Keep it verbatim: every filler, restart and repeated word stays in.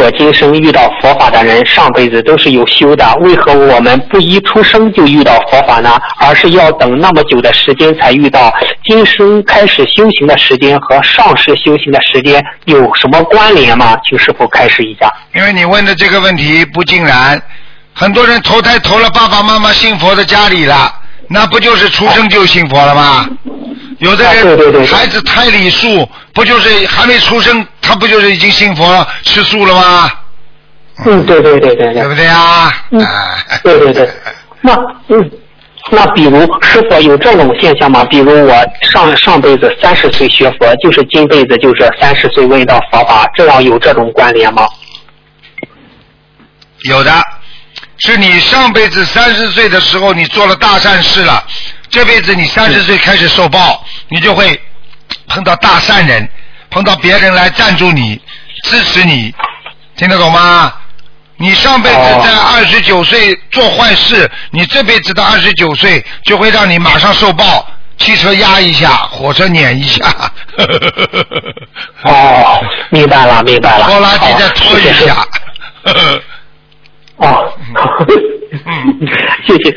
果今生遇到佛法的人，上辈子都是有修的，为何我们不一出生就遇到佛法呢？而是要等那么久的时间才遇到？今生开始修行的时间和上世修行的时间有什么关联吗？请师父开示一下。 因为你问的这个问题不尽然，很多人投胎投了爸爸妈妈信佛的家里了，那不就是出生就信佛了吗？有的人孩子胎里素，不就是还没出生，他不就是已经信佛吃素了吗？ 嗯，对对对对对， 对不对啊？ 嗯，对对对。那嗯，那比如是否有这种现象吗？比如我上上辈子三十岁学佛，就是今辈子就是三十岁闻到佛法，这样有这种关联吗？ 有的，是你上辈子三十岁的时候你做了大善事了，这辈子你三十岁开始受报，你就会碰到大善人，碰到别人来赞助你、支持你，听得懂吗？你上辈子在二十九岁做坏事，你这辈子的二十九岁就会让你马上受报，汽车压一下，火车碾一下。 哦，明白了，明白了。 拖拉机再拖一下。 哦，谢谢。